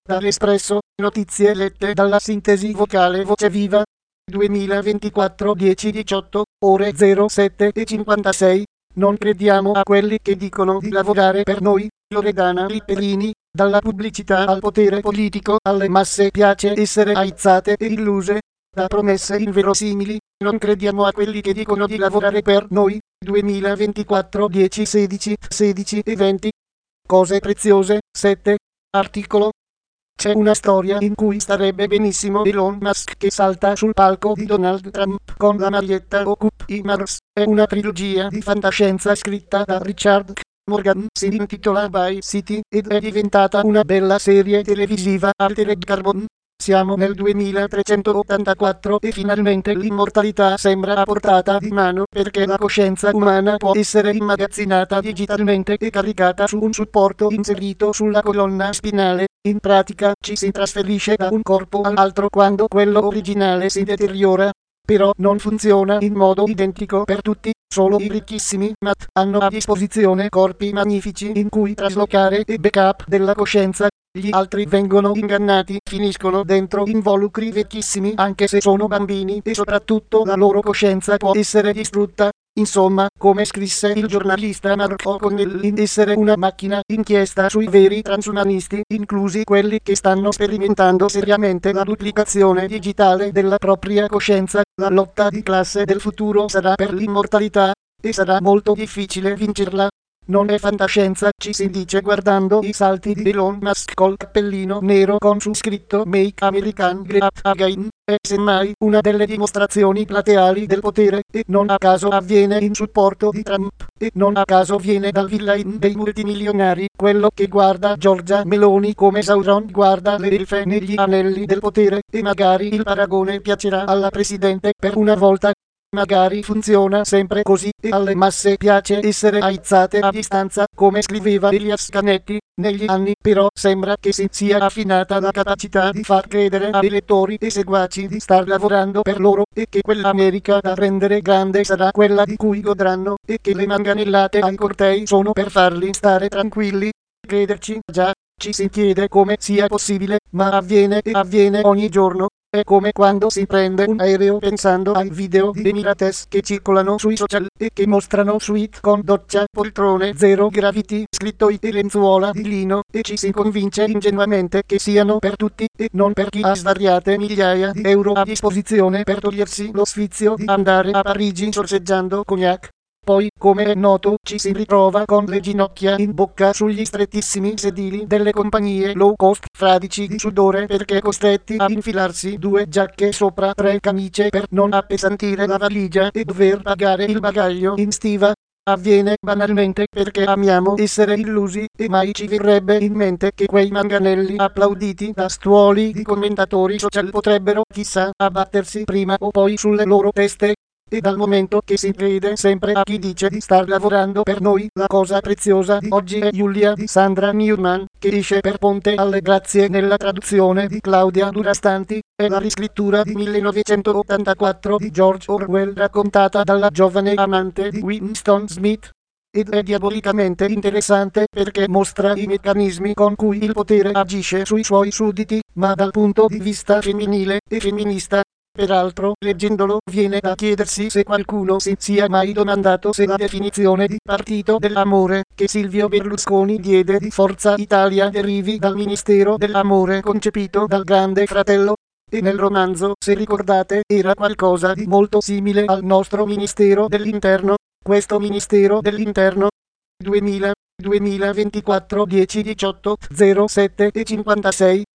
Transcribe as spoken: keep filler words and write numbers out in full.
Dall'Espresso, notizie lette dalla sintesi vocale Voce Viva. duemilaventiquattro dieci diciotto, ore zero sette e cinquantasei. Non crediamo a quelli che dicono di lavorare per noi. Loredana Lipperini. Dalla pubblicità al potere politico, alle masse piace essere aizzate e illuse da promesse inverosimili. Non crediamo a quelli che dicono di lavorare per noi. duemilaventiquattro dieci sedici sedici e venti. Cose preziose. sette. Articolo. C'è una storia in cui starebbe benissimo Elon Musk che salta sul palco di Donald Trump con la maglietta Occupy Mars. È una trilogia di fantascienza scritta da Richard Morgan, si intitola By City ed è diventata una bella serie televisiva Altered Carbon. Siamo nel duemilatrecentottantaquattro e finalmente l'immortalità sembra a portata di mano, perché la coscienza umana può essere immagazzinata digitalmente e caricata su un supporto inserito sulla colonna spinale. In pratica ci si trasferisce da un corpo all'altro quando quello originale si deteriora. Però non funziona in modo identico per tutti, solo i ricchissimi Mac hanno a disposizione corpi magnifici in cui traslocare e backup della coscienza. Gli altri vengono ingannati, finiscono dentro involucri vecchissimi anche se sono bambini e soprattutto la loro coscienza può essere distrutta. Insomma, come scrisse il giornalista Mark O'Connell in Essere una macchina, inchiesta sui veri transumanisti, inclusi quelli che stanno sperimentando seriamente la duplicazione digitale della propria coscienza. La lotta di classe del futuro sarà per l'immortalità, e sarà molto difficile vincerla. Non è fantascienza, ci si dice guardando i salti di Elon Musk col cappellino nero con su scritto Make American Great Again. È semmai una delle dimostrazioni plateali del potere, e non a caso avviene in supporto di Trump, e non a caso viene dal villain dei multimilionari, quello che guarda Giorgia Meloni come Sauron guarda le elfe negli anelli del potere, e magari il paragone piacerà alla presidente per una volta. Magari funziona sempre così, e alle masse piace essere aizzate a distanza, come scriveva Elias Canetti. Negli anni però sembra che si sia affinata la capacità di far credere a elettori e seguaci di star lavorando per loro, e che quell'America da rendere grande sarà quella di cui godranno, e che le manganellate ai cortei sono per farli stare tranquilli. Crederci già, ci si chiede come sia possibile, ma avviene e avviene ogni giorno. È come quando si prende un aereo pensando ai video di Emirates che circolano sui social e che mostrano suite con doccia, poltrone, zero gravity, scritto e lenzuola di lino, e ci si convince ingenuamente che siano per tutti e non per chi ha svariate migliaia di euro a disposizione per togliersi lo sfizio di andare a Parigi sorseggiando cognac. Poi, come è noto, ci si ritrova con le ginocchia in bocca sugli strettissimi sedili delle compagnie low cost, fradici di sudore perché costretti a infilarsi due giacche sopra tre camicie per non appesantire la valigia e dover pagare il bagaglio in stiva. Avviene banalmente perché amiamo essere illusi, e mai ci verrebbe in mente che quei manganelli applauditi da stuoli di commentatori social potrebbero, chissà, abbattersi prima o poi sulle loro teste. E dal momento che si crede sempre a chi dice di star lavorando per noi, la cosa preziosa di oggi è Giulia di Sandra Newman, che esce per Ponte alle Grazie nella traduzione di Claudia Durastanti. È la riscrittura di millenovecentottantaquattro di George Orwell raccontata dalla giovane amante di Winston Smith. Ed è diabolicamente interessante perché mostra i meccanismi con cui il potere agisce sui suoi sudditi, ma dal punto di vista femminile e femminista. Peraltro, leggendolo, viene da chiedersi se qualcuno si sia mai domandato se la definizione di partito dell'amore che Silvio Berlusconi diede di Forza Italia derivi dal Ministero dell'Amore concepito dal Grande Fratello. E nel romanzo, se ricordate, era qualcosa di molto simile al nostro Ministero dell'Interno. Questo Ministero dell'Interno duemila, duemilaventiquattro dieci diciotto zero sette e cinquantasei.